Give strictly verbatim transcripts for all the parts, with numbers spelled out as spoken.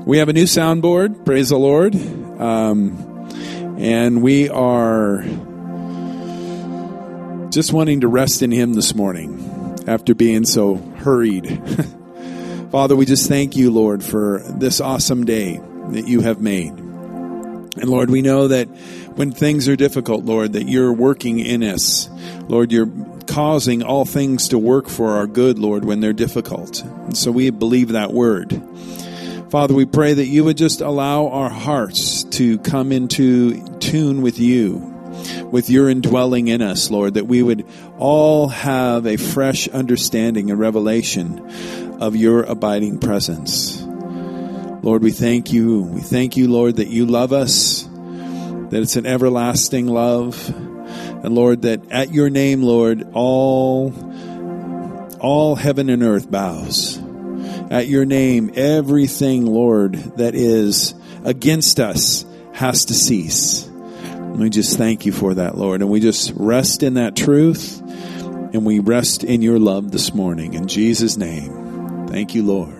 We have a new soundboard, praise the Lord. Um, and we are just wanting to rest in Him this morning after being so hurried. Father, we just thank you, Lord, for this awesome day that you have made. And Lord, we know that when things are difficult, Lord, that you're working in us. Lord, you're causing all things to work for our good, Lord, when they're difficult. And so we believe that word. Father, we pray that you would just allow our hearts to come into tune with you, with your indwelling in us, Lord, that we would all have a fresh understanding and revelation of your abiding presence. Lord, we thank you. We thank you, Lord, that you love us, that it's an everlasting love. And Lord, that at your name, Lord, all, all heaven and earth bows. At your name, everything, Lord, that is against us has to cease. And we just thank you for that, Lord. And we just rest in that truth, and we rest in your love this morning. In Jesus' name, thank you, Lord.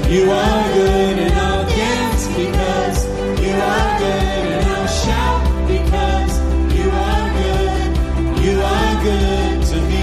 You are good, and I'll dance because you are good, and I'll shout because you are good. You are good to me.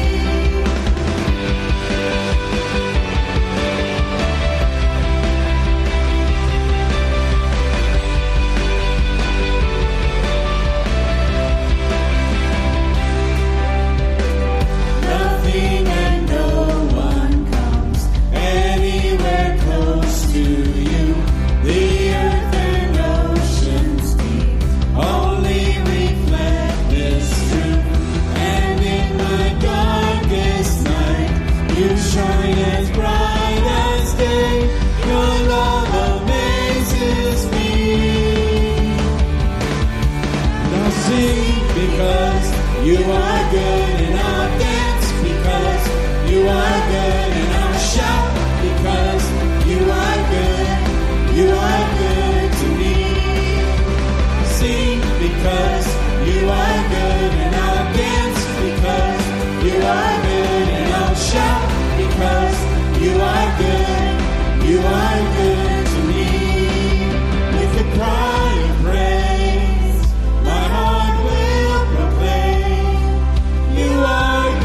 Nothing and no one comes anywhere close to you. The earth and oceans deep only reflect this truth. And in the darkest night, you shine as bright as day. Your love amazes me. Now sing because you are good, and I'll dance because you are good, and I'll shout because you are good. You are good to me. Sing because you are good, and I'll dance because you are good, and I'll shout because you are good. You are good to me. With a cry of praise, my heart will proclaim, you are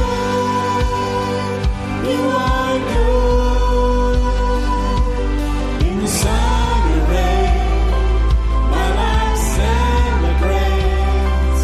good. You are good. In the sun or rain, my life celebrates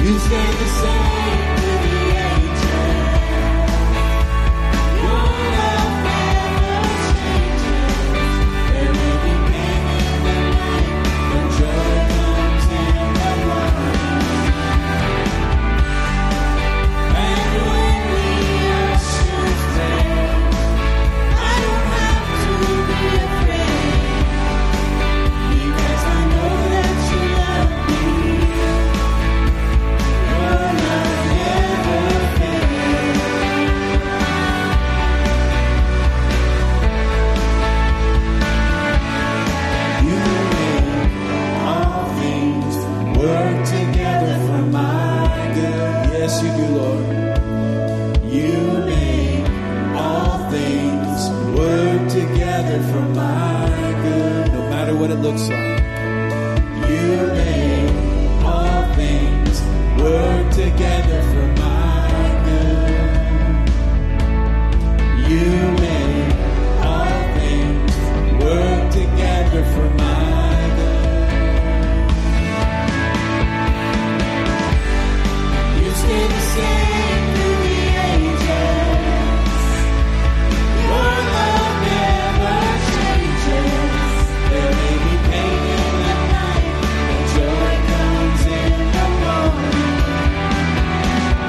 You stay the same through the ages. Your love never changes. There may be pain in the night, but joy comes in the morning. And when the oceans break, I don't have to be afraid, because I know that you love me. Your love never fails. You make all things work together for my good. Yes, you do, Lord. You make all things work together for my good. No matter what it looks like. You make all things work together for my good. You make all things work together for my good. You stay the same through the ages. Your love never changes. There may be pain in the night, but joy comes in the morning.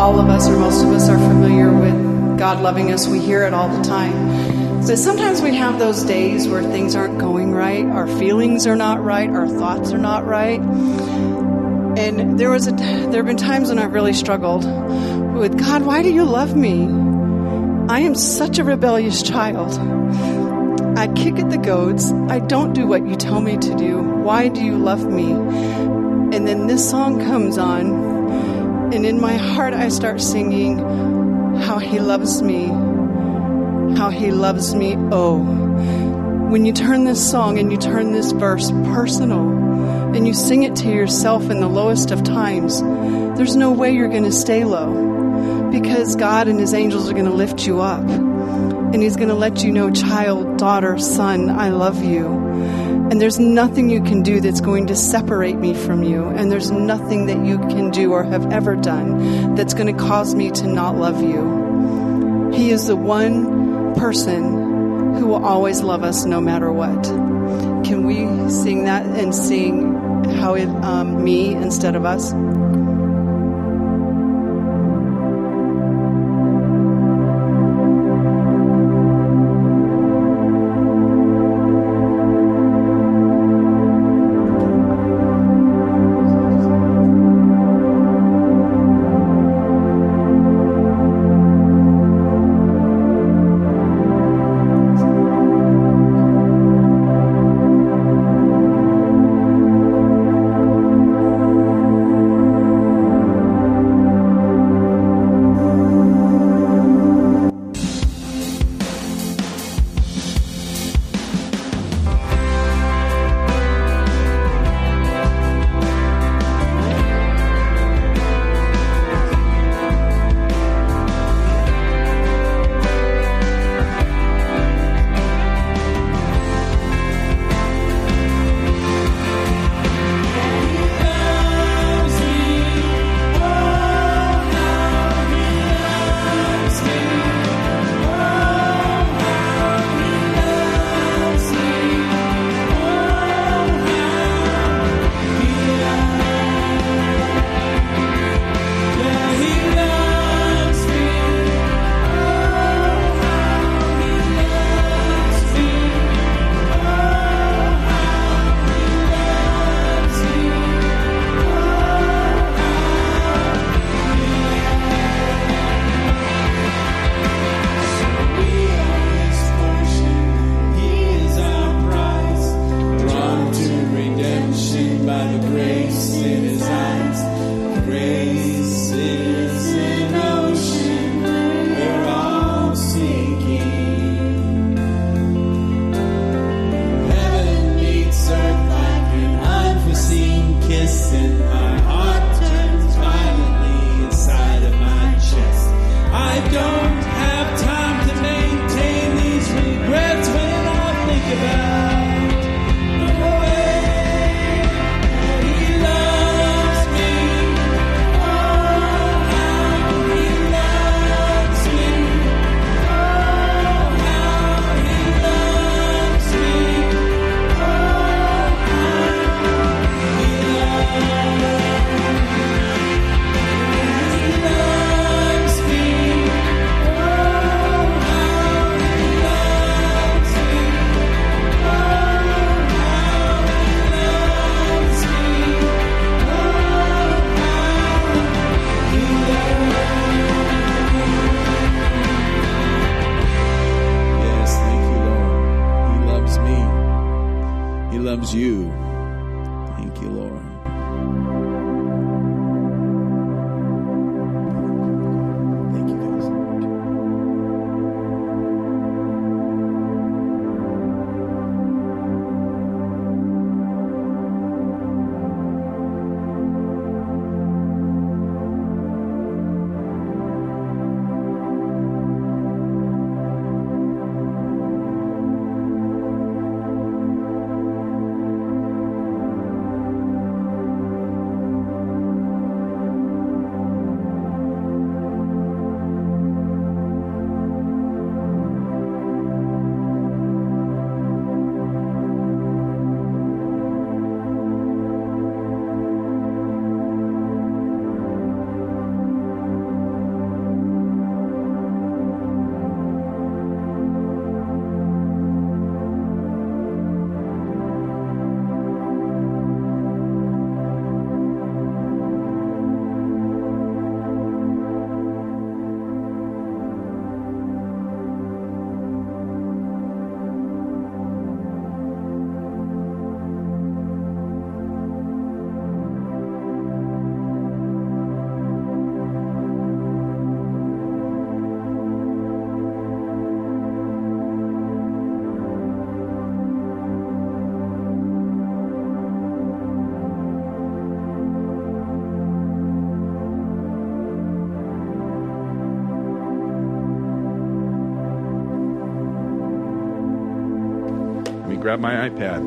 all of us, or most of us, are familiar with God loving us. We hear it all the time. So sometimes we have those days where things aren't going right, our feelings are not right, our thoughts are not right. And there was a, there have been times when I've really struggled with, God, why do you love me? I am such a rebellious child. I kick at the goads. I don't do what you tell me to do. Why do you love me? And then this song comes on, and in my heart I start singing how he loves me, how he loves me, oh. When you turn this song and you turn this verse personal, and you sing it to yourself in the lowest of times, there's no way you're going to stay low, because God and his angels are going to lift you up, and he's going to let you know, child, daughter, son, I love you. And there's nothing you can do that's going to separate me from you. And there's nothing that you can do or have ever done that's going to cause me to not love you. He is the one person who will always love us no matter what. Can we sing that and sing how it, um, me instead of us? loves you. Thank you, Lord. Thank you, guys. grab my iPad.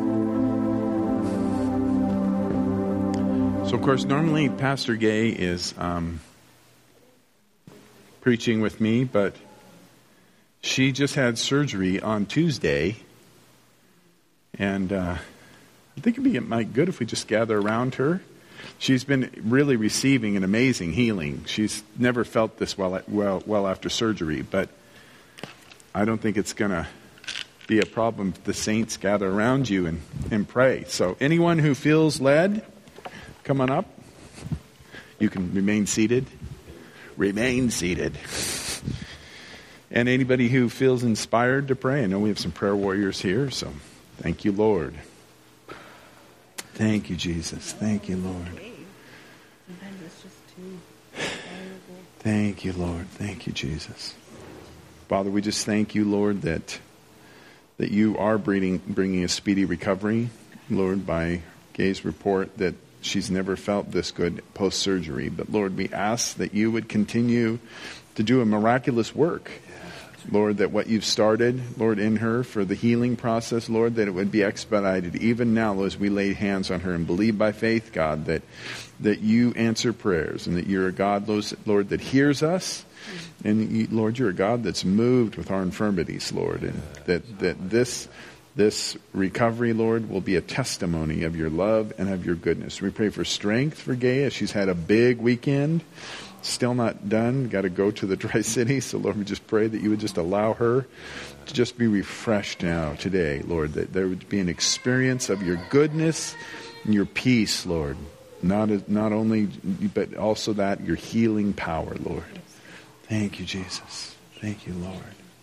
So, of course, normally Pastor Gay is um, preaching with me, but she just had surgery on Tuesday. And uh, I think it'd be it might good if we just gather around her. She's been really receiving an amazing healing. She's never felt this well well, well after surgery, but I don't think it's going to be a problem if the saints gather around you and, and pray. So anyone who feels led, come on up. You can remain seated. Remain seated. And anybody who feels inspired to pray, I know we have some prayer warriors here, so thank you, Lord. Thank you, Jesus. Thank you, Lord. Sometimes it's just too valuable. Thank you, Lord. Thank you, Jesus. Father, we just thank you, Lord, that that you are bringing, bringing a speedy recovery, Lord, by Gay's report that she's never felt this good post-surgery. But, Lord, we ask that you would continue to do a miraculous work. Lord, that what you've started, Lord, in her for the healing process, Lord, that it would be expedited even now as we lay hands on her and believe by faith, God, that that you answer prayers and that you're a God, Lord, that hears us. And, you, Lord, you're a God that's moved with our infirmities, Lord, and that, that this this recovery, Lord, will be a testimony of your love and of your goodness. We pray for strength for Gay as she's had a big weekend. Still not done. Got to go to the Tri-Cities. So, Lord, we just pray that you would just allow her to just be refreshed now today, Lord, that there would be an experience of your goodness and your peace, Lord. Not, not only, but also that, your healing power, Lord. Thank you, Jesus. Thank you, Lord.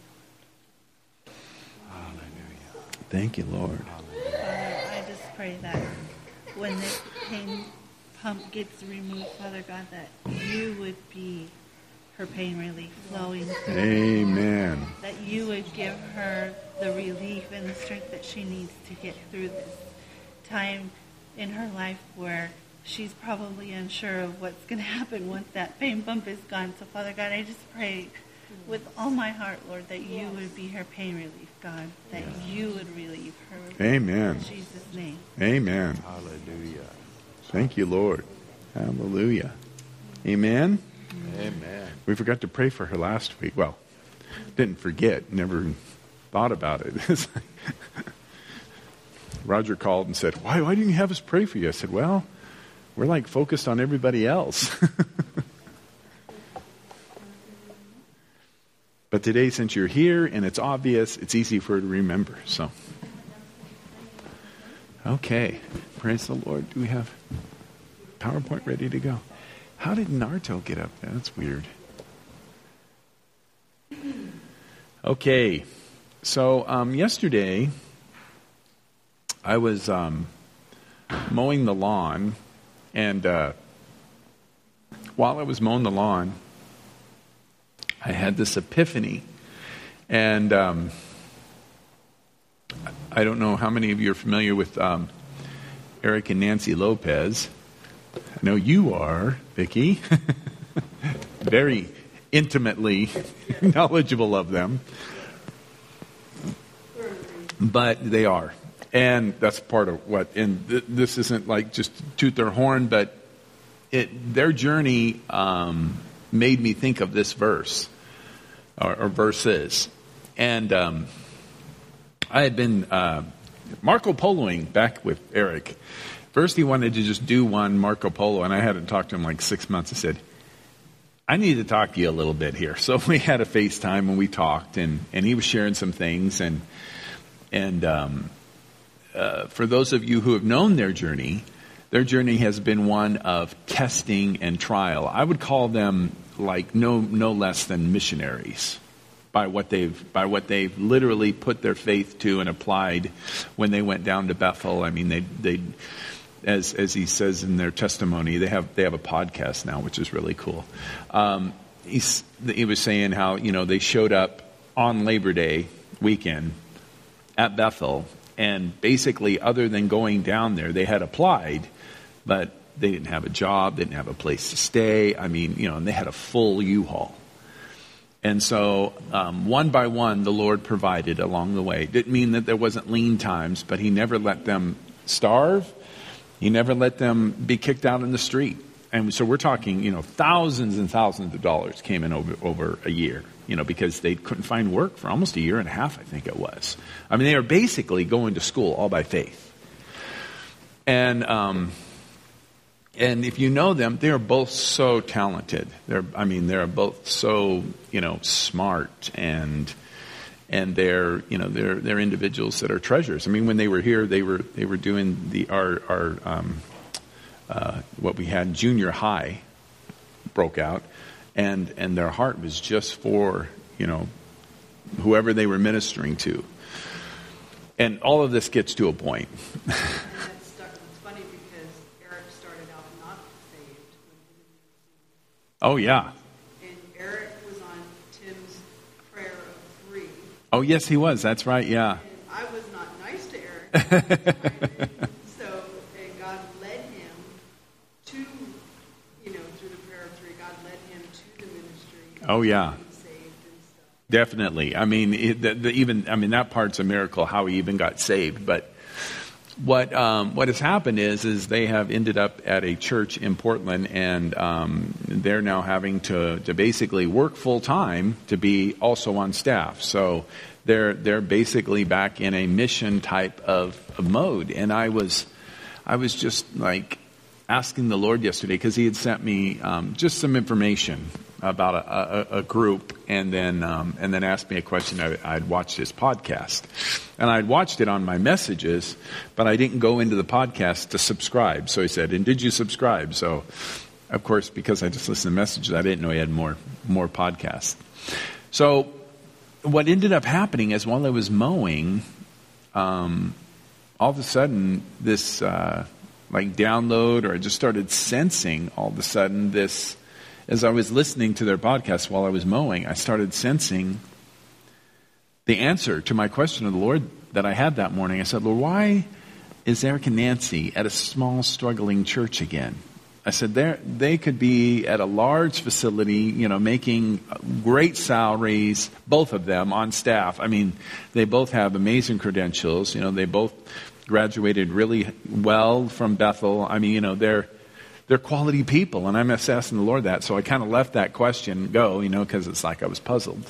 Hallelujah. Thank you, Lord. Father, I just pray that when this pain pump gets removed, Father God, that you would be her pain relief flowing through. Amen. That you would give her the relief and the strength that she needs to get through this time in her life where she's probably unsure of what's going to happen once that pain bump is gone. So, Father God, I just pray with all my heart, Lord, that you would be her pain relief, God, that you would relieve her. Amen. In Jesus' name. Amen. Hallelujah. Thank you, Lord. Hallelujah. Amen. Amen. We forgot to pray for her last week. Well, didn't forget, never thought about it. Roger called and said, why, why didn't you have us pray for you? I said, well, we're like focused on everybody else. But today, since you're here and it's obvious, it's easy for her to remember. So, okay. Praise the Lord. Do we have PowerPoint ready to go? How did Narto get up there? That's weird. Okay. So, um, yesterday, I was um, mowing the lawn. And uh, while I was mowing the lawn, I had this epiphany. And um, I don't know how many of you are familiar with um, Eric and Nancy Lopez. I know you are, Vicki. Very intimately knowledgeable of them. But they are. And that's part of what, and th- this isn't like just toot their horn, but it, their journey um, made me think of this verse, or, or verses. And um, I had been uh, Marco Poloing back with Eric. First he wanted to just do one Marco Polo, and I hadn't talked to him like six months. I said, I need to talk to you a little bit here. So we had a FaceTime and we talked, and, and he was sharing some things, and and um Uh, for those of you who have known their journey, their journey has been one of testing and trial. I would call them like no no less than missionaries by what they've by what they've literally put their faith to and applied when they went down to Bethel. I mean, they they as as he says in their testimony, they have they have a podcast now, which is really cool. Um, he's, he was saying how you know they showed up on Labor Day weekend at Bethel. And basically, other than going down there, they had applied, but they didn't have a job, they didn't have a place to stay. I mean, you know, and they had a full U-Haul. And so um, one by one, the Lord provided along the way. Didn't mean that there wasn't lean times, but he never let them starve. He never let them be kicked out in the street. And so we're talking, you know, thousands and thousands of dollars came in over, over a year, you know, because they couldn't find work for almost a year and a half, I think it was. I mean, they were basically going to school all by faith. And um, and if you know them, they are both so talented. They're, I mean, they're both so, you know, smart, and and they're, you know, they're they're individuals that are treasures. I mean, when they were here, they were they were doing the our our um, uh, what we had junior high broke out, and and their heart was just for, you know, whoever they were ministering to. And all of this gets to a point. Oh, yeah. And Eric was on Tim's prayer of three. Oh, yes, he was. That's right, yeah. And I was not nice to Eric. So, and God led him to, you know, through the prayer of three, God led him to the ministry. Oh, yeah. To be saved and stuff. Definitely. I mean, it, the, the, even, I mean, that part's a miracle, how he even got saved. But What um, what has happened is is they have ended up at a church in Portland, and um, they're now having to, to basically work full time to be also on staff. So they're they're basically back in a mission type of, of mode. And I was I was just like asking the Lord yesterday, because He had sent me um, just some information about a, a, a group, and then um, and then asked me a question. I, I'd watched this podcast, and I'd watched it on my messages, but I didn't go into the podcast to subscribe. So he said, "And did you subscribe?" So, of course, because I just listened to messages, I didn't know he had more more podcasts. So, what ended up happening is while I was mowing, um, all of a sudden this uh, like download, or I just started sensing all of a sudden this. As I was listening to their podcast while I was mowing, I started sensing the answer to my question of the Lord that I had that morning. I said, "Lord, why is Eric and Nancy at a small, struggling church again?" I said, they they could be at a large facility, you know, making great salaries, both of them on staff. I mean, they both have amazing credentials. You know, they both graduated really well from Bethel. I mean, you know, they're They're quality people, and I'm asking the Lord that. So I kind of let that question go, you know, because it's like I was puzzled.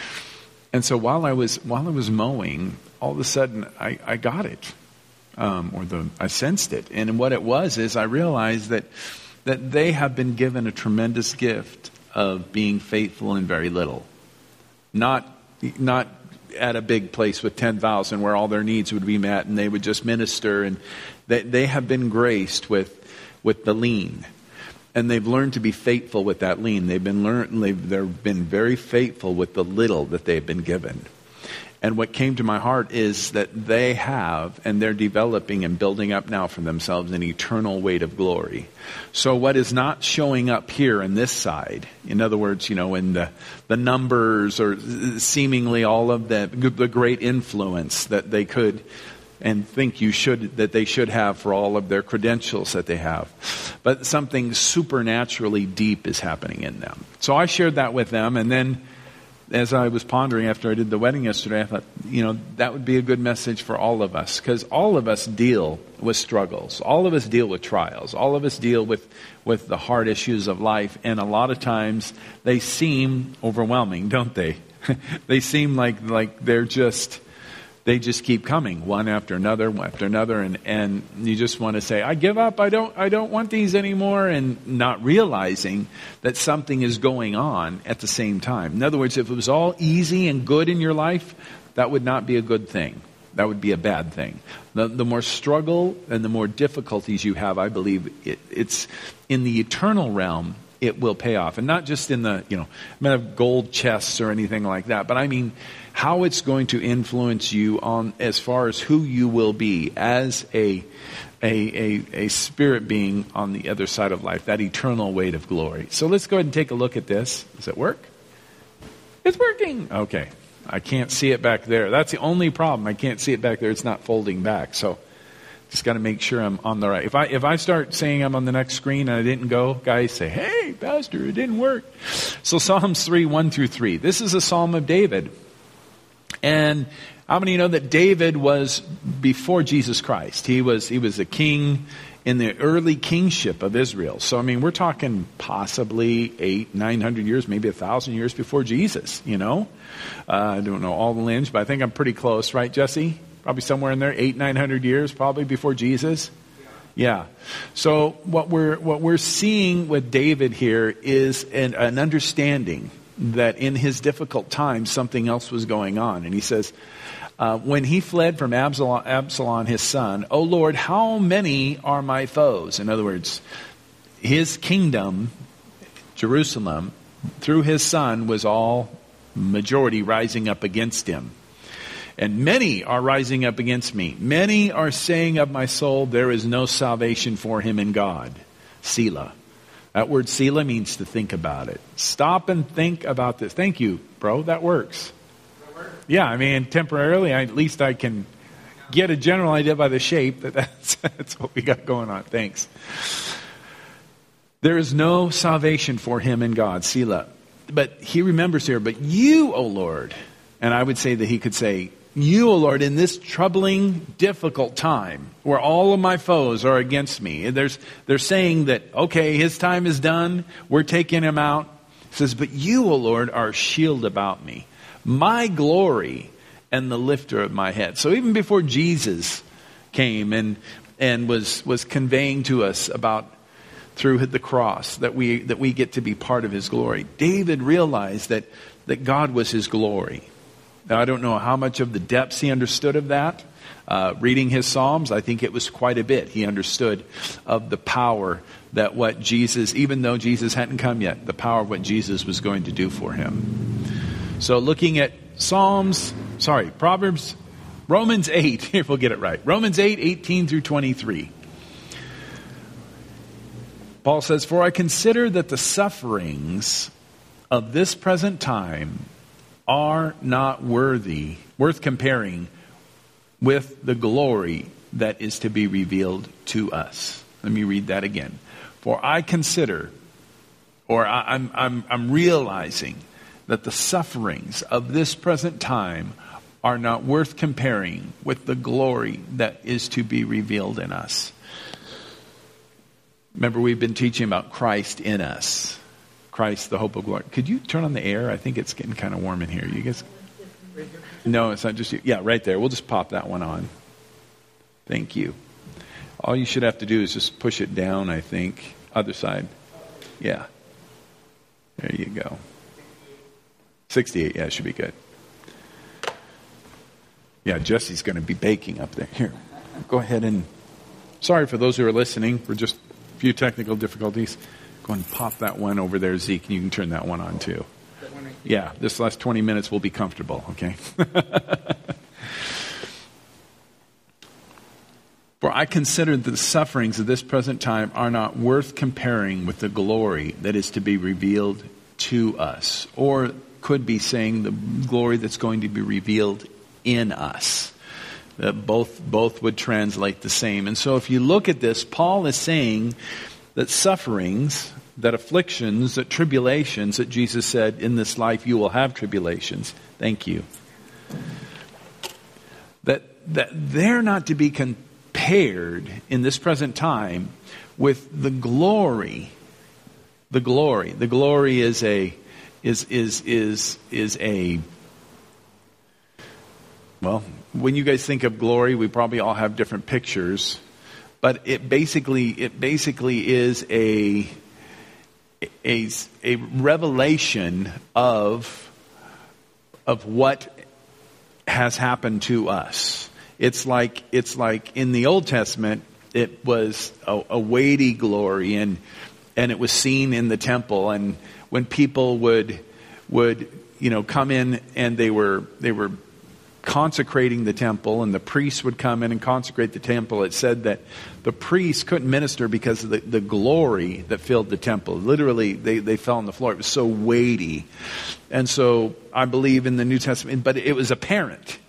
And so while I was while I was mowing, all of a sudden I, I got it, um, or the I sensed it. And what it was is I realized that that they have been given a tremendous gift of being faithful in very little, not not at a big place with ten thousand where all their needs would be met and they would just minister. And they they have been graced with. with the lean, and they've learned to be faithful with that lean. They've been learned. They've, they've been very faithful with the little that they've been given. And what came to my heart is that they have, and they're developing and building up now for themselves an eternal weight of glory. So what is not showing up here in this side, in other words, you know, in the the numbers or seemingly all of the the great influence that they could. And think you should that they should have for all of their credentials that they have. But something supernaturally deep is happening in them. So I shared that with them, and then as I was pondering after I did the wedding yesterday, I thought, you know, that would be a good message for all of us, because all of us deal with struggles. All of us deal with trials. All of us deal with, with the hard issues of life, and a lot of times they seem overwhelming, don't they? They seem like like they're just... They just keep coming, one after another, one after another, and, and you just want to say, "I give up. I don't. I don't want these anymore," and not realizing that something is going on at the same time. In other words, if it was all easy and good in your life, that would not be a good thing. That would be a bad thing. The, the more struggle and the more difficulties you have, I believe it, it's in the eternal realm. It will pay off, and not just in the, you know, I mean, have gold chests or anything like that, but I mean how it's going to influence you on as far as who you will be as a a a, a spirit being on the other side of life, that eternal weight of glory. So let's go ahead and take a look at this. Does it work? It's working. Okay, I can't see it back there. That's the only problem. I can't see it back there. It's not folding back. So Just got to make sure I'm on the right. If I if I start saying I'm on the next screen and I didn't go, guys say, hey, Pastor, it didn't work. So Psalms three, one through three. This is a Psalm of David. And how many know that David was before Jesus Christ? He was he was a king in the early kingship of Israel. So, I mean, we're talking possibly eight, nine hundred years, maybe a thousand years before Jesus, you know. Uh, I don't know all the lineage, but I think I'm pretty close, right, Jesse? Probably somewhere in there, eight, nine hundred years, probably before Jesus. Yeah. So what we're what we're seeing with David here is an, an understanding that in his difficult times something else was going on, and he says, uh, when he fled from Absalom, Absalom, his son, "O Lord, how many are my foes?" In other words, his kingdom, Jerusalem, through his son was all majority rising up against him. And many are rising up against me. Many are saying of my soul, there is no salvation for him in God. Selah. That word Selah means to think about it. Stop and think about this. Thank you, bro. That works. That work? Yeah, I mean, temporarily, I, at least I can get a general idea by the shape that that's, that's what we got going on. Thanks. There is no salvation for him in God. Selah. But he remembers here, but you, O Lord, and I would say that he could say, you, O Lord, in this troubling, difficult time where all of my foes are against me. There's, they're saying that, okay, his time is done. We're taking him out. He says, but you, O Lord, are a shield about me, my glory and the lifter of my head. So even before Jesus came and, and was, was conveying to us about through the cross that we, that we get to be part of his glory, David realized that, that God was his glory. Now, I don't know how much of the depths he understood of that. Uh, reading his Psalms, I think it was quite a bit. He understood of the power that what Jesus, even though Jesus hadn't come yet, the power of what Jesus was going to do for him. So looking at Psalms, sorry, Proverbs, Romans eight, here we'll get it right. Romans eight, eighteen through twenty-three. Paul says, for I consider that the sufferings of this present time are not worthy, worth comparing with the glory that is to be revealed to us. Let me read that again. For I consider, or I, I'm, I'm, I'm realizing that the sufferings of this present time are not worth comparing with the glory that is to be revealed in us. Remember, we've been teaching about Christ in us. Christ, the hope of glory. Could you turn on the air? I think it's getting kind of warm in here. You guys? No, it's not just you. Yeah, right there. We'll just pop that one on. Thank you. All you should have to do is just push it down, I think. Other side. Yeah. There you go. sixty-eight. Yeah, it should be good. Yeah, Jesse's going to be baking up there. Here, go ahead and... Sorry for those who are listening for just a few technical difficulties. Go and pop that one over there, Zeke, and you can turn that one on too. Yeah, this last twenty minutes will be comfortable, okay? For I consider that the sufferings of this present time are not worth comparing with the glory that is to be revealed to us. Or could be saying the glory that's going to be revealed in us. That both, both would translate the same. And so if you look at this, Paul is saying that sufferings, that afflictions, that tribulations, that Jesus said, in this life you will have tribulations. Thank you. That, that they're not to be compared in this present time with the glory. The glory. The glory is a, is, is, is, is a, well, when you guys think of glory, we probably all have different pictures. But it basically, it basically is a, a, a revelation of, of what has happened to us. It's like, it's like in the Old Testament, it was a, a weighty glory, and, and it was seen in the temple. And when people would, would, you know, come in and they were, they were consecrating the temple, and the priests would come in and consecrate the temple, it said that the priests couldn't minister because of the, the glory that filled the temple. Literally, they, they fell on the floor. It was so weighty. And so I believe in the New Testament, but it was apparent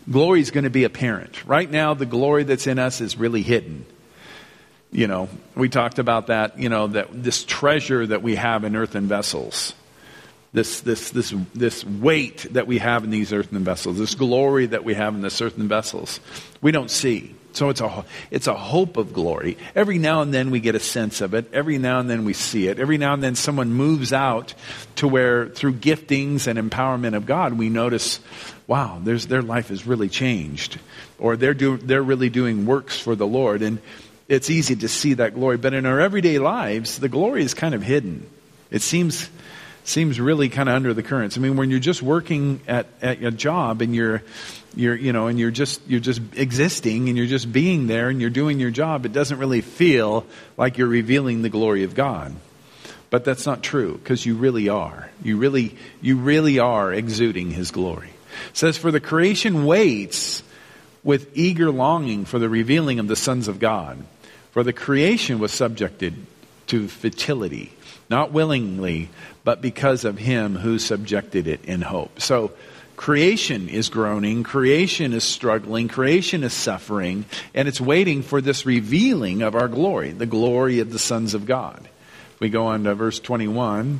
glory is going to be apparent. Right now, the glory that's in us is really hidden. You know, we talked about that, you know, that this treasure that we have in earthen vessels. This, this, this, this weight that we have in these earthen vessels. This glory that we have in this earthen vessels. We don't see. So it's a, it's a hope of glory. Every now and then we get a sense of it. Every now and then we see it. Every now and then someone moves out to where through giftings and empowerment of God, we notice, wow, there's, their life is really changed. Or they're, do, they're really doing works for the Lord. And it's easy to see that glory. But in our everyday lives, the glory is kind of hidden. It seems... Seems really kind of under the currents. I mean, when you're just working at, at a job and you're, you're, you know, and you're just, you're just existing and you're just being there and you're doing your job, it doesn't really feel like you're revealing the glory of God. But that's not true, because you really are. You really, you really are exuding His glory. It says, for the creation waits with eager longing for the revealing of the sons of God. For the creation was subjected to futility, not willingly, but because of Him who subjected it in hope. So creation is groaning, creation is struggling, creation is suffering, and it's waiting for this revealing of our glory, the glory of the sons of God. If we go on to verse twenty-one.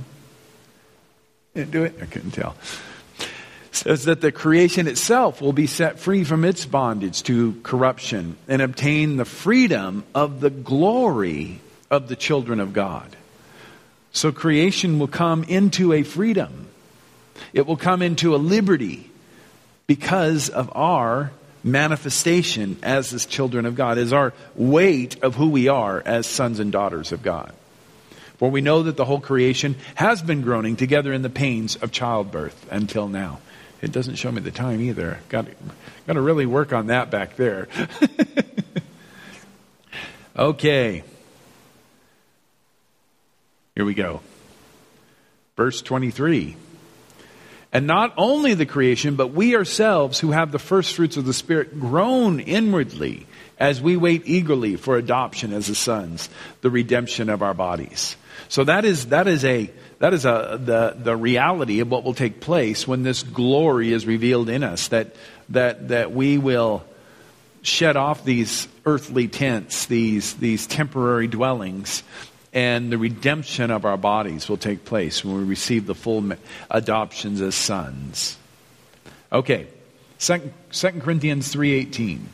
Didn't do it? I couldn't tell. It says that the creation itself will be set free from its bondage to corruption and obtain the freedom of the glory of the children of God. So creation will come into a freedom. It will come into a liberty because of our manifestation as the children of God, as our weight of who we are as sons and daughters of God. For we know that the whole creation has been groaning together in the pains of childbirth until now. It doesn't show me the time either. Got, got to really work on that back there. Okay. Here we go. Verse twenty-three. And not only the creation, but we ourselves who have the first fruits of the Spirit groan inwardly as we wait eagerly for adoption as the sons, the redemption of our bodies. So that is that is a that is a the the reality of what will take place when this glory is revealed in us. That that that we will shed off these earthly tents, these these temporary dwellings. And the redemption of our bodies will take place when we receive the full adoptions as sons. Okay, Second Corinthians three eighteen.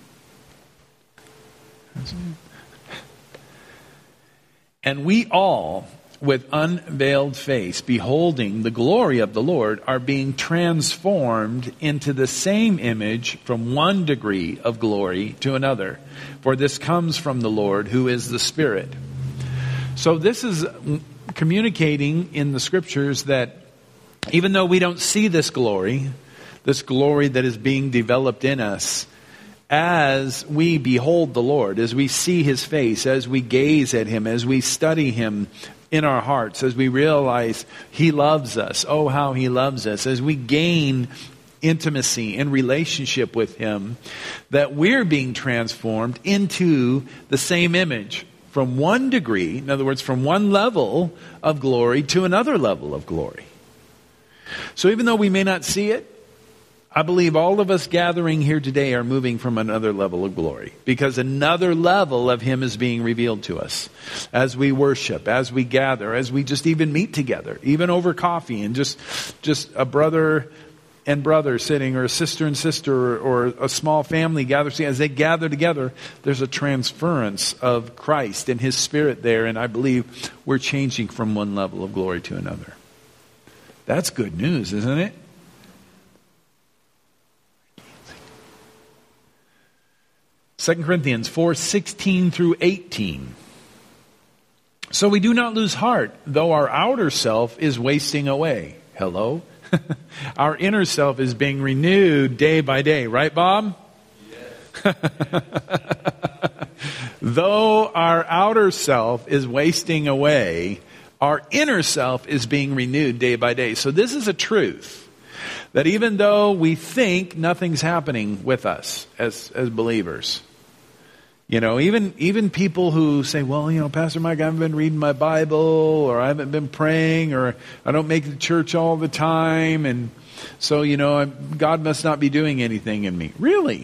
And we all, with unveiled face, beholding the glory of the Lord, are being transformed into the same image from one degree of glory to another. For this comes from the Lord, who is the Spirit. So this is communicating in the scriptures that even though we don't see this glory, this glory that is being developed in us, as we behold the Lord, as we see His face, as we gaze at Him, as we study Him in our hearts, as we realize He loves us, oh how He loves us, as we gain intimacy and relationship with Him, that we're being transformed into the same image. From one degree, in other words, from one level of glory to another level of glory. So even though we may not see it, I believe all of us gathering here today are moving from another level of glory. Because another level of Him is being revealed to us. As we worship, as we gather, as we just even meet together. Even over coffee and just, just a brother and brother sitting, or a sister and sister, or, or a small family gathers. As they gather together, there's a transference of Christ and His Spirit there, and I believe we're changing from one level of glory to another. That's good news, isn't it? Second Corinthians four sixteen through eighteen. So we do not lose heart, though our outer self is wasting away. Hello? Our inner self is being renewed day by day. Right, Bob? Yes. Though our outer self is wasting away, our inner self is being renewed day by day. So this is a truth. That even though we think nothing's happening with us as, as believers, You know, even even people who say, well, you know, Pastor Mike, I haven't been reading my Bible, or I haven't been praying, or I don't make the church all the time, and so, you know, God must not be doing anything in me. Really?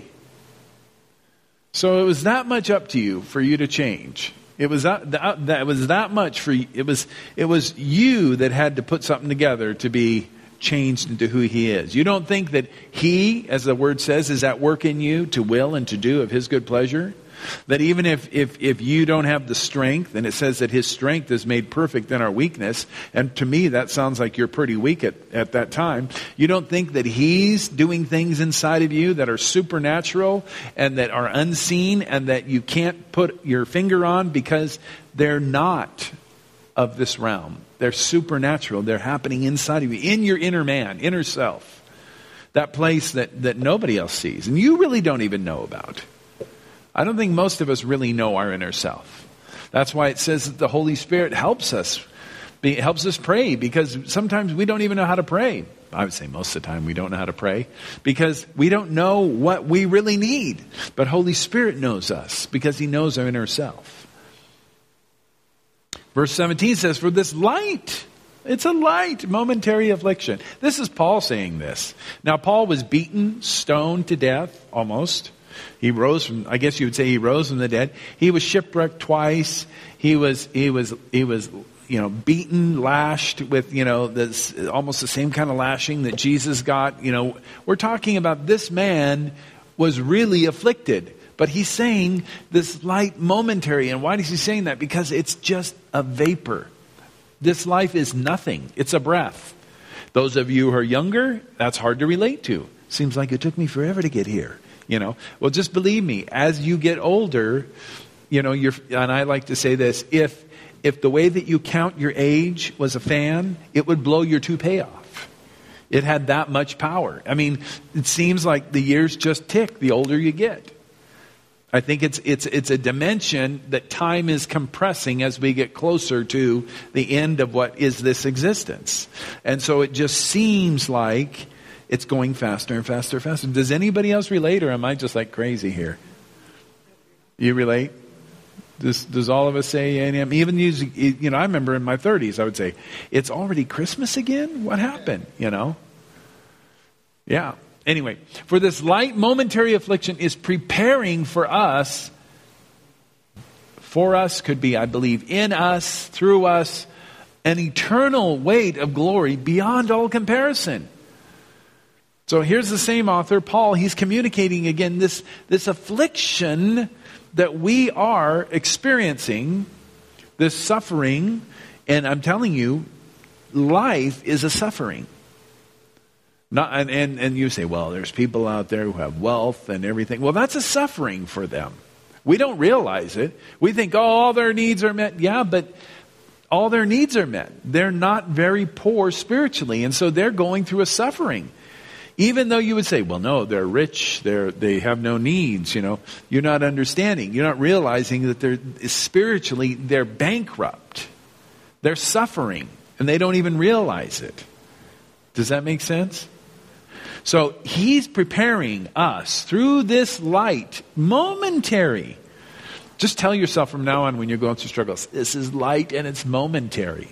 So it was that much up to you for you to change. It was that, that, that was that much for you. It was, it was you that had to put something together to be changed into who He is. You don't think that He, as the word says, is at work in you to will and to do of His good pleasure? That even if, if, if you don't have the strength, and it says that His strength is made perfect in our weakness, and to me that sounds like you're pretty weak at, at that time. You don't think that He's doing things inside of you that are supernatural and that are unseen and that you can't put your finger on because they're not of this realm. They're supernatural. They're happening inside of you, in your inner man, inner self. That place that, that nobody else sees and you really don't even know about. I don't think most of us really know our inner self. That's why it says that the Holy Spirit helps us, be, helps us pray, because sometimes we don't even know how to pray. I would say most of the time we don't know how to pray because we don't know what we really need. But Holy Spirit knows us because He knows our inner self. Verse seventeen says, for this light, it's a light, momentary affliction. This is Paul saying this. Now, Paul was beaten, stoned to death, almost. He rose from, I guess you would say he rose from the dead. He was shipwrecked twice. He was, he was, he was, you know, beaten, lashed with, you know, this almost the same kind of lashing that Jesus got. You know, we're talking about this man was really afflicted. But he's saying this light momentary. And why is he saying that? Because it's just a vapor. This life is nothing. It's a breath. Those of you who are younger, that's hard to relate to. Seems like it took me forever to get here. You know, well, just believe me, as you get older, you know, you're, and I like to say this, if, if the way that you count your age was a fan, it would blow your toupee off. It had that much power. I mean, it seems like the years just tick the older you get. I think it's, it's, it's a dimension that time is compressing as we get closer to the end of what is this existence. And so it just seems like it's going faster and faster and faster. Does anybody else relate, or am I just like crazy here? You relate? Does, does all of us say, and even you, you know, I remember in my thirties, I would say, it's already Christmas again? What happened? You know? Yeah. Anyway, for this light momentary affliction is preparing for us, for us could be, I believe, in us, through us, an eternal weight of glory beyond all comparison. So here's the same author, Paul. He's communicating again this, this affliction that we are experiencing, this suffering. And I'm telling you, life is a suffering. Not, and, and, and you say, well, there's people out there who have wealth and everything. Well, that's a suffering for them. We don't realize it. We think, oh, all their needs are met. Yeah, but all their needs are met. They're not very poor spiritually. And so they're going through a suffering. Even though you would say, well, no, they're rich, they're, they have no needs, you know. You're not understanding. You're not realizing that they're spiritually, they're bankrupt. They're suffering, and they don't even realize it. Does that make sense? So he's preparing us through this light, momentary. Just tell yourself from now on when you're going through struggles, this is light and it's momentary.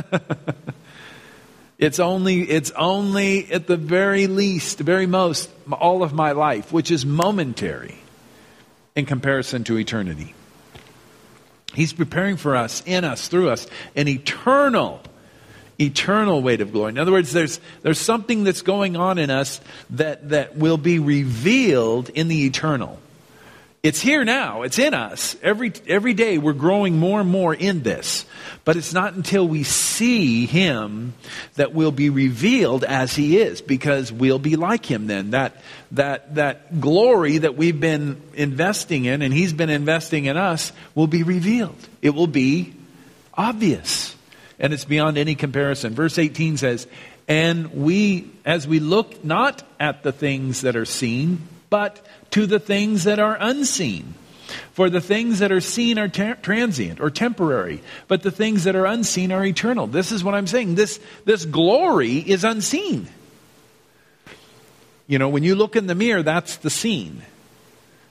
It's only, it's only at the very least, the very most, all of my life, which is momentary in comparison to eternity. He's preparing for us, in us, through us, an eternal, eternal weight of glory. In other words, there's, there's something that's going on in us that, that will be revealed in the eternal. It's here now. It's in us. Every, every day we're growing more and more in this. But it's not until we see Him that we'll be revealed as He is, because we'll be like Him then. That, that, that glory that we've been investing in and He's been investing in us will be revealed. It will be obvious. And it's beyond any comparison. Verse eighteen says, and we, as we look not at the things that are seen, but to the things that are unseen. For the things that are seen are ter- transient or temporary, but the things that are unseen are eternal. This is what I'm saying. This, this glory is unseen. You know, when you look in the mirror, that's the seen.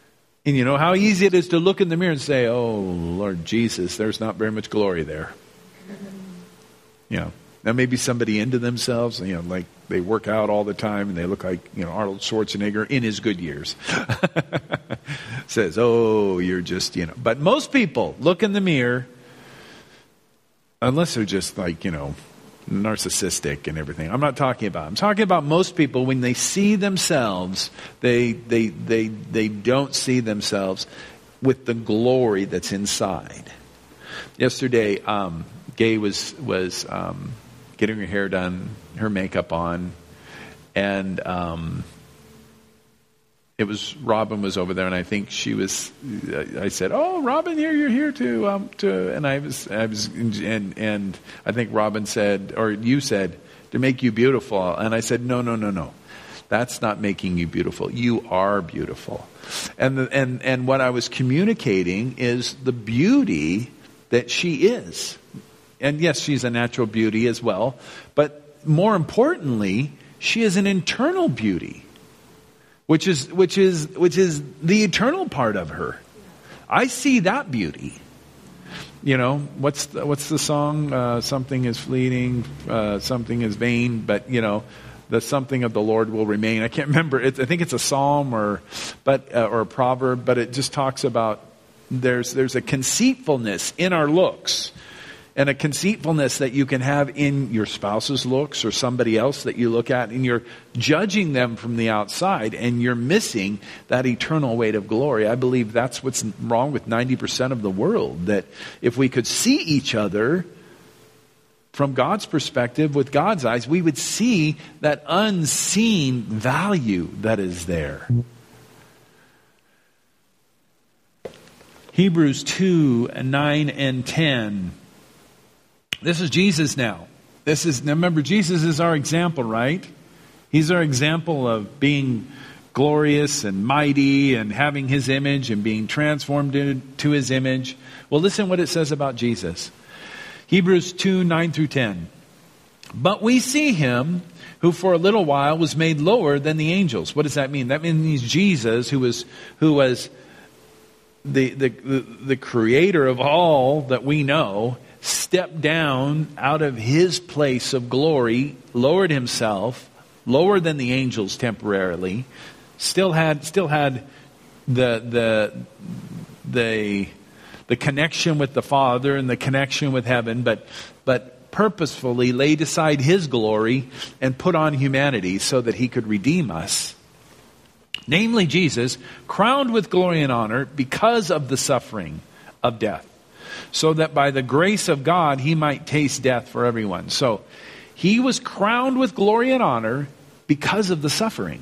And you know how easy it is to look in the mirror and say, oh, Lord Jesus, there's not very much glory there. You know, now maybe somebody into themselves, you know, like they work out all the time and they look like, you know, Arnold Schwarzenegger in his good years. Says, oh, you're just, you know. But most people look in the mirror, unless they're just like, you know, narcissistic and everything. I'm not talking about. I'm talking about most people when they see themselves, they they they they don't see themselves with the glory that's inside. Yesterday, um, Gay was was um, getting her hair done, her makeup on, and um, it was Robin was over there, and I think she was. I said, "Oh, Robin, here you're here to um, to," and I was I was and and I think Robin said, or you said, to make you beautiful, and I said, "No, no, no, no, that's not making you beautiful. You are beautiful," and the, and and what I was communicating is the beauty that she is, and yes, she's a natural beauty as well, but more importantly, she is an internal beauty. Which is which is which is the eternal part of her. I see that beauty. You know, what's the, what's the song? Uh, something is fleeting, uh, something is vain, but you know, the something of the Lord will remain. I can't remember. It, I think it's a psalm or but uh, or a proverb, but it just talks about there's there's a conceitfulness in our looks. And a conceitfulness that you can have in your spouse's looks or somebody else that you look at, and you're judging them from the outside, and you're missing that eternal weight of glory. I believe that's what's wrong with ninety percent of the world, that if we could see each other from God's perspective, with God's eyes, we would see that unseen value that is there. Hebrews two, nine and ten. This is Jesus now. This is, now remember, Jesus is our example, right? He's our example of being glorious and mighty and having His image and being transformed into His image. Well, listen what it says about Jesus. Hebrews two, nine through ten. But we see Him who for a little while was made lower than the angels. What does that mean? That means Jesus, who was who was the the the, the creator of all that we know, stepped down out of His place of glory, lowered Himself, lower than the angels temporarily, still had still had the the the the connection with the Father and the connection with heaven, but but purposefully laid aside His glory and put on humanity so that He could redeem us. Namely Jesus, crowned with glory and honor because of the suffering of death, so that by the grace of God He might taste death for everyone. So He was crowned with glory and honor because of the suffering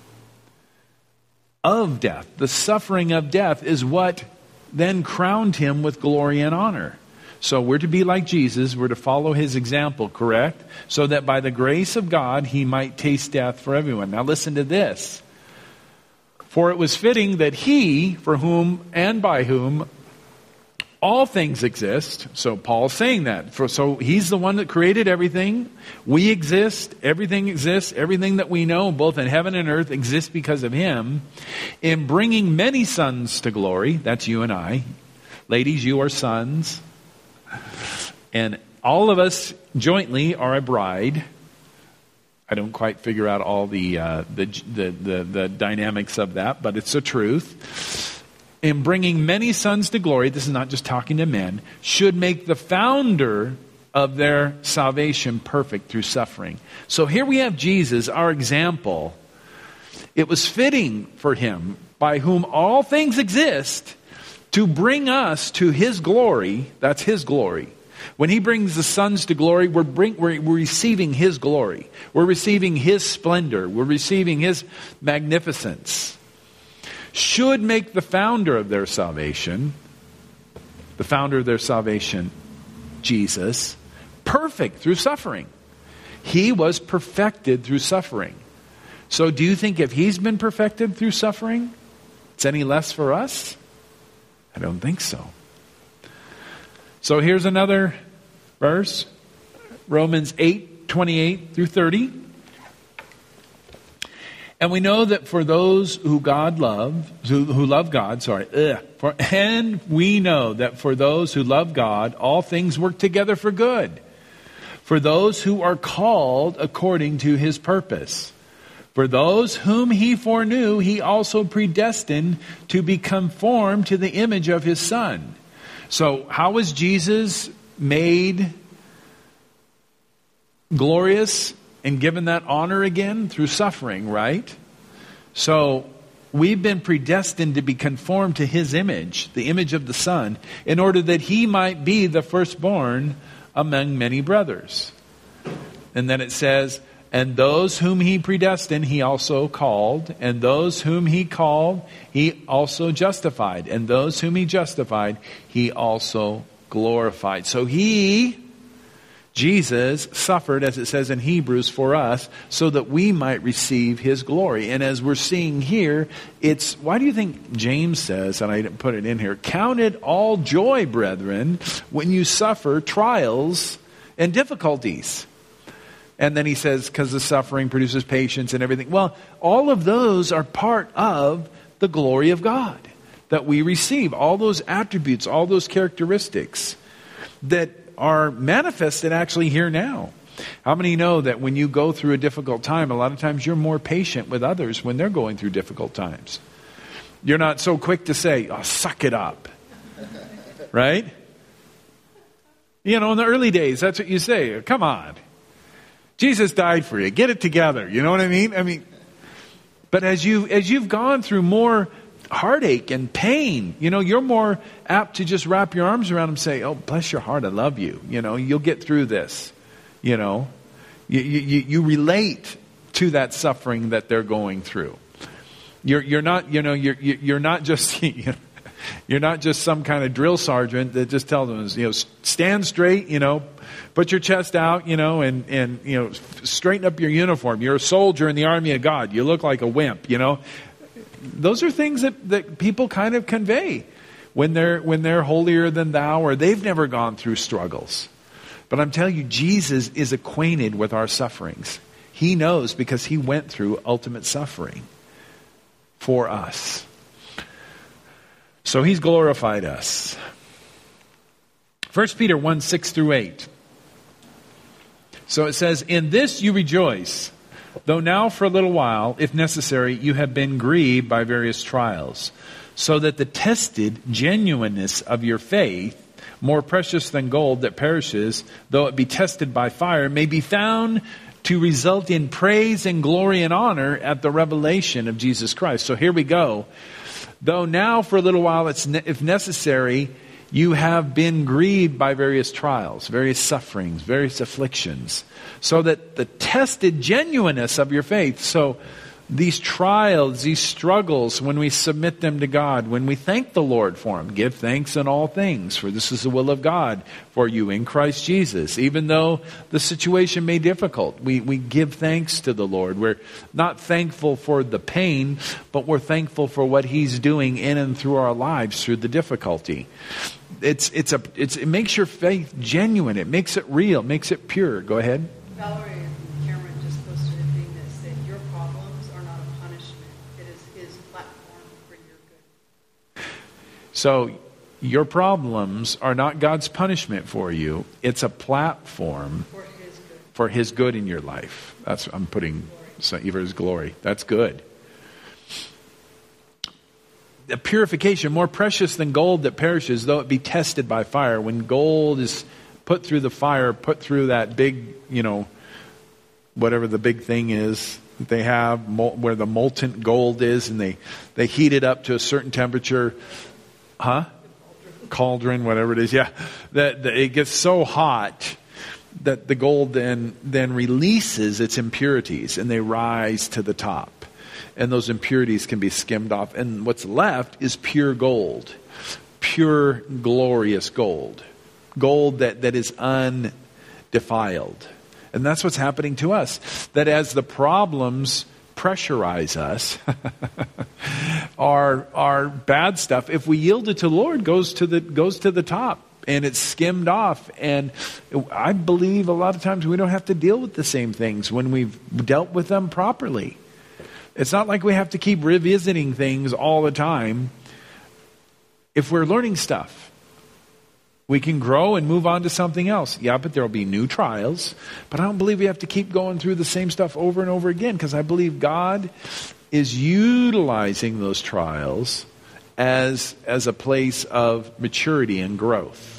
of death. The suffering of death is what then crowned Him with glory and honor. So we're to be like Jesus. We're to follow His example, correct? So that by the grace of God He might taste death for everyone. Now listen to this. For it was fitting that He, for whom and by whom all things exist. So Paul's saying that. For, so He's the one that created everything. We exist. Everything exists. Everything that we know, both in heaven and earth, exists because of Him. In bringing many sons to glory. That's you and I. Ladies, you are sons. And all of us jointly are a bride. I don't quite figure out all the, uh, the, the, the, the dynamics of that, but it's the truth. In bringing many sons to glory, this is not just talking to men, should make the founder of their salvation perfect through suffering. So here we have Jesus, our example. It was fitting for Him, by whom all things exist, to bring us to His glory. That's His glory. When He brings the sons to glory, we're, bring, we're, we're receiving His glory. We're receiving His splendor. We're receiving His magnificence. Should make the founder of their salvation, the founder of their salvation, Jesus, perfect through suffering. He was perfected through suffering. So do you think if He's been perfected through suffering, it's any less for us? I don't think so. So here's another verse. Romans eight, twenty-eight through thirty. And we know that for those who God love, who, who love God, sorry, ugh, for, and we know that for those who love God, all things work together for good. For those who are called according to his purpose. For those whom he foreknew, he also predestined to be conformed to the image of his Son. So how was Jesus made glorious and given that honor again? Through suffering, right? So we've been predestined to be conformed to his image, the image of the Son, in order that he might be the firstborn among many brothers. And then it says, and those whom he predestined, he also called. And those whom he called, he also justified. And those whom he justified, he also glorified. So he, Jesus, suffered, as it says in Hebrews, for us, so that we might receive his glory. And as we're seeing here, it's, why do you think James says, and I didn't put it in here, count it all joy, brethren, when you suffer trials and difficulties. And then he says, because the suffering produces patience and everything. Well, all of those are part of the glory of God that we receive. All those attributes, all those characteristics that are manifested actually here now. How many know that when you go through a difficult time, a lot of times you're more patient with others when they're going through difficult times? You're not so quick to say, oh, suck it up. Right? You know, in the early days, that's what you say. Come on. Jesus died for you. Get it together. You know what I mean? I mean, but as you as you've gone through more heartache and pain, you know, you're more apt to just wrap your arms around them and say, "Oh, bless your heart, I love you." You know, you'll get through this. You know, you you, you relate to that suffering that they're going through. You're you're not you know you're you're not just you're not just some kind of drill sergeant that just tells them, you know, stand straight, you know. Put your chest out, you know, and, and, you know, straighten up your uniform. You're a soldier in the army of God. You look like a wimp, you know. Those are things that, that people kind of convey when they're, when they're holier than thou, or they've never gone through struggles. But I'm telling you, Jesus is acquainted with our sufferings. He knows because he went through ultimate suffering for us. So he's glorified us. First Peter one, six through eight. So it says, in this you rejoice, though now for a little while, if necessary, you have been grieved by various trials, so that the tested genuineness of your faith, more precious than gold that perishes, though it be tested by fire, may be found to result in praise and glory and honor at the revelation of Jesus Christ. So here we go. Though now for a little while, it's ne- if necessary, you have been grieved by various trials, various sufferings, various afflictions, so that the tested genuineness of your faith, so these trials, these struggles, when we submit them to God, when we thank the Lord for them, give thanks in all things, for this is the will of God for you in Christ Jesus. Even though the situation may be difficult, we, we give thanks to the Lord. We're not thankful for the pain, but we're thankful for what he's doing in and through our lives through the difficulty. It's it's a it's it makes your faith genuine. It makes it real. It makes it pure. Go ahead. Valerie and Cameron just posted a thing that said your problems are not a punishment. It is his platform for your good. So your problems are not God's punishment for you. It's a platform For his good. for his good in your life. That's I'm putting for his glory. That's good. A purification more precious than gold that perishes, though it be tested by fire. When gold is put through the fire, put through that big, you know, whatever the big thing is that they have, where the molten gold is, and they, they heat it up to a certain temperature. Huh? Cauldron, whatever it is. Yeah. That, that it gets so hot that the gold then, then releases its impurities and they rise to the top. And those impurities can be skimmed off. And what's left is pure gold. Pure, glorious gold. Gold that, that is undefiled. And that's what's happening to us. That as the problems pressurize us, our, our bad stuff, if we yield it to the Lord, goes to the, goes to the top. And it's skimmed off. And I believe a lot of times we don't have to deal with the same things when we've dealt with them properly. It's not like we have to keep revisiting things all the time. If we're learning stuff, we can grow and move on to something else. Yeah, but there will be new trials. But I don't believe we have to keep going through the same stuff over and over again, because I believe God is utilizing those trials as, as a place of maturity and growth.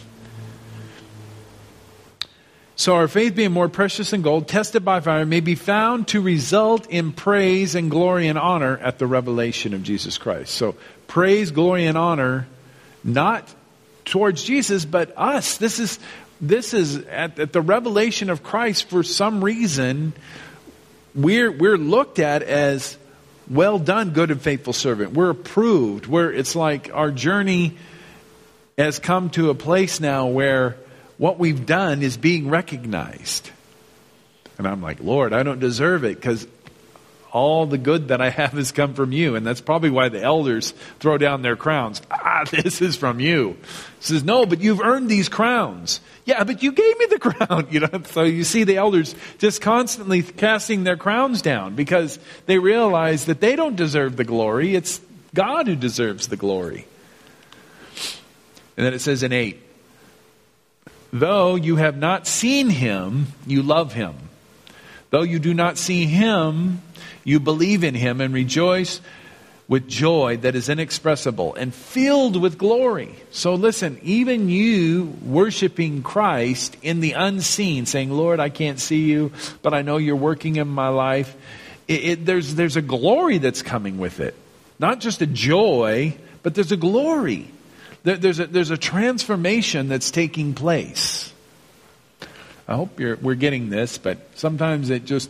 So our faith, being more precious than gold, tested by fire, may be found to result in praise and glory and honor at the revelation of Jesus Christ. So praise, glory, and honor, not towards Jesus, but us. This is this is at, at the revelation of Christ. For some reason, we're we're looked at as, well done, good and faithful servant. We're approved. We're it's like our journey has come to a place now where what we've done is being recognized. And I'm like, Lord, I don't deserve it, because all the good that I have has come from you. And that's probably why the elders throw down their crowns. Ah, this is from you. He says, no, but you've earned these crowns. Yeah, but you gave me the crown. You know, so you see the elders just constantly casting their crowns down, because they realize that they don't deserve the glory. It's God who deserves the glory. And then it says in eight, though you have not seen him, you love him. Though you do not see him, you believe in him and rejoice with joy that is inexpressible and filled with glory. So listen, even you worshiping Christ in the unseen, saying, Lord, I can't see you, but I know you're working in my life. It, it, there's, there's a glory that's coming with it. Not just a joy, but there's a glory. There's a, there's a transformation that's taking place. I hope you're, we're getting this, but sometimes it just,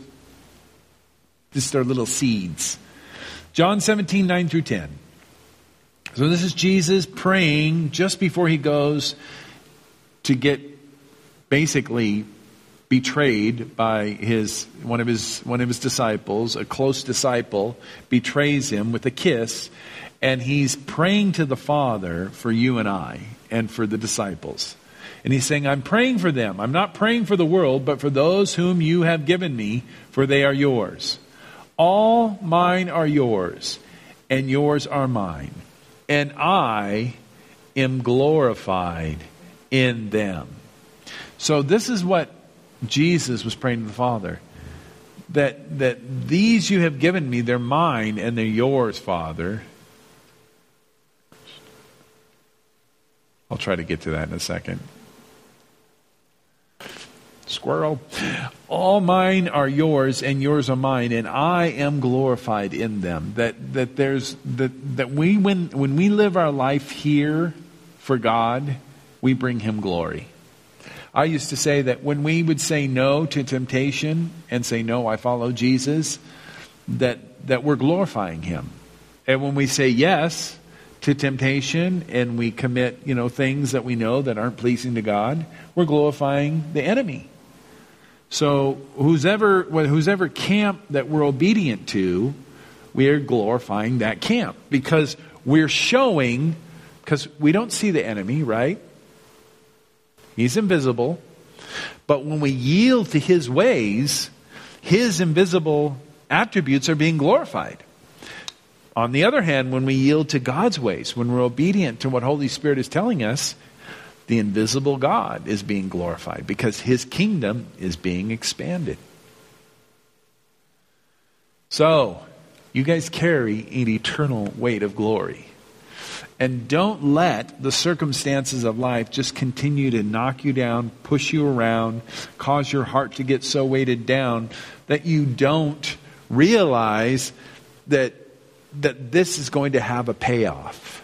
just are little seeds. John seventeen, nine through ten. So this is Jesus praying just before he goes to get basically betrayed by his one of his one of his disciples. A close disciple betrays him with a kiss. And he's praying to the Father for you and I and for the disciples. And he's saying, I'm praying for them. I'm not praying for the world, but for those whom you have given me, for they are yours. All mine are yours, and yours are mine. And I am glorified in them. So this is what Jesus was praying to the Father. That, that these you have given me, they're mine and they're yours, Father. I'll try to get to that in a second. Squirrel. All mine are yours and yours are mine, and I am glorified in them. That that there's that that we when when we live our life here for God, we bring him glory. I used to say that when we would say no to temptation and say, no, I follow Jesus, that that we're glorifying him. And when we say yes to temptation and we commit, you know, things that we know that aren't pleasing to God, we're glorifying the enemy. So who's ever, who's ever camp that we're obedient to, we are glorifying that camp, because we're showing, because we don't see the enemy, right? He's invisible. But when we yield to his ways, his invisible attributes are being glorified. On the other hand, when we yield to God's ways, when we're obedient to what Holy Spirit is telling us, the invisible God is being glorified, because his kingdom is being expanded. So, you guys carry an eternal weight of glory. And don't let the circumstances of life just continue to knock you down, push you around, cause your heart to get so weighted down that you don't realize that that this is going to have a payoff.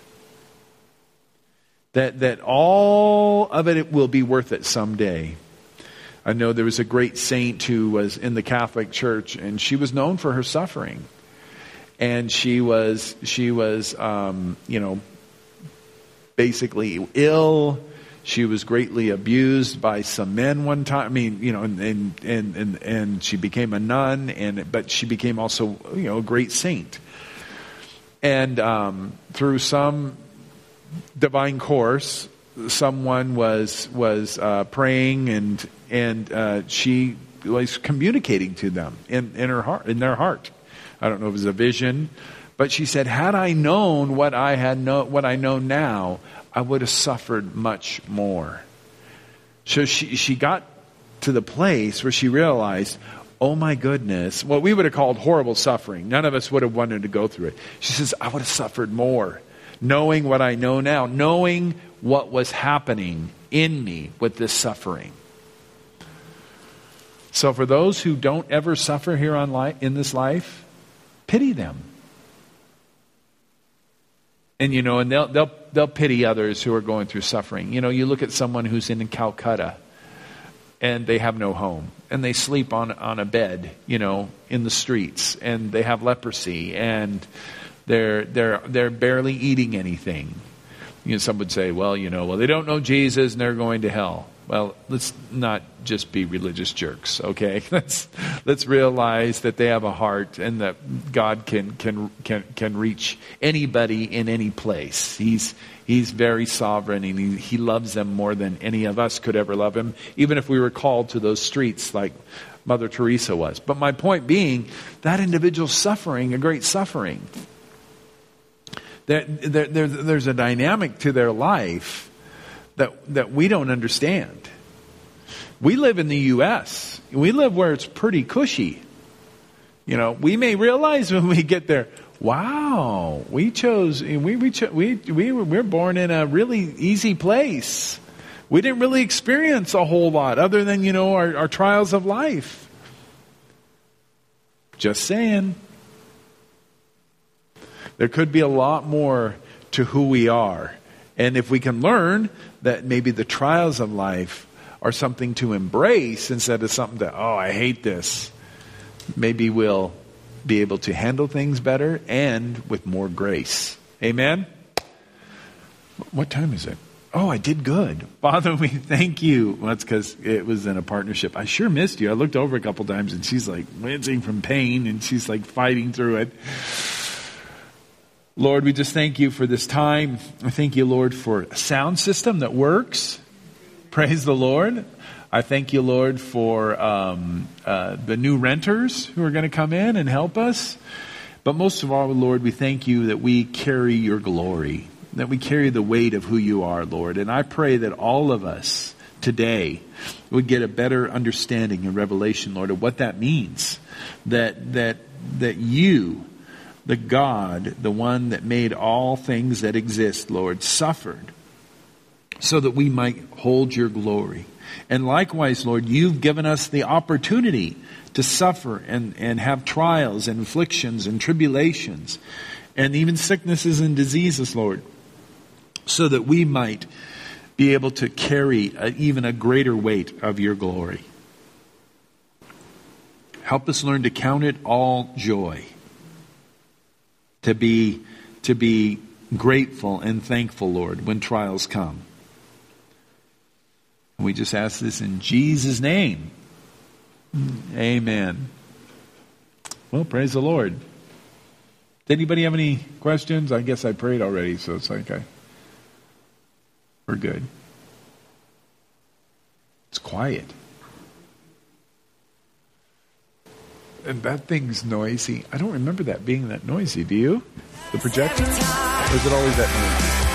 That that all of it will be worth it someday. I know there was a great saint who was in the Catholic Church, and she was known for her suffering. And she was she was um, you know basically ill. She was greatly abused by some men one time. I mean, you know, and and and and, and she became a nun, and but she became also, you know, a great saint. And um, through some divine course, someone was was uh, praying, and and uh, she was communicating to them in, in her heart, in their heart, I don't know if it was a vision. But she said, had I known what I had know, what I know now, I would have suffered much more. So she, she got to the place where she realized, oh my goodness, what we would have called horrible suffering. None of us would have wanted to go through it. She says, I would have suffered more, knowing what I know now, knowing what was happening in me with this suffering. So for those who don't ever suffer here on life, in this life, pity them. And you know, and they'll they'll they'll pity others who are going through suffering. You know, you look at someone who's in Calcutta and they have no home and they sleep on on a bed, you know, in the streets, and they have leprosy and they're they're they're barely eating anything. You know, some would say, well, you know, well, they don't know Jesus and they're going to hell. Well, let's not just be religious jerks, okay? Let's let's realize that they have a heart and that God can can can can reach anybody in any place. He's He's very sovereign, and he, he loves them more than any of us could ever love him, even if we were called to those streets like Mother Teresa was. But my point being, that individual's suffering a great suffering. There, there, there, there's a dynamic to their life that that we don't understand. We live in the U S We live where it's pretty cushy. You know, we may realize when we get there, wow, we chose, we we cho- we we were we're born in a really easy place. We didn't really experience a whole lot other than, you know, our, our trials of life. Just saying. There could be a lot more to who we are. And if we can learn that maybe the trials of life are something to embrace instead of something that, oh, I hate this, maybe we'll be able to handle things better and with more grace. Amen? What time is it? Oh, I did good. Father, we thank you. Well, that's because it was in a partnership. I sure missed you. I looked over a couple times and she's like wincing from pain and she's like fighting through it. Lord, we just thank you for this time. I thank you, Lord, for a sound system that works. Praise the Lord. I thank you, Lord, for um, uh, the new renters who are going to come in and help us. But most of all, Lord, we thank you that we carry your glory, that we carry the weight of who you are, Lord. And I pray that all of us today would get a better understanding and revelation, Lord, of what that means. That that that you, the God, the one that made all things that exist, Lord, suffered so that we might hold your glory. And likewise, Lord, you've given us the opportunity to suffer and, and have trials and afflictions and tribulations and even sicknesses and diseases, Lord, so that we might be able to carry a, even a greater weight of your glory. Help us learn to count it all joy. To be, to be grateful and thankful, Lord, when trials come. And we just ask this in Jesus' name. Amen. Well, praise the Lord. Did anybody have any questions? I guess I prayed already, so it's okay. We're good. It's quiet. And that thing's noisy. I don't remember that being that noisy. Do you? The projection? Or is it always that noisy?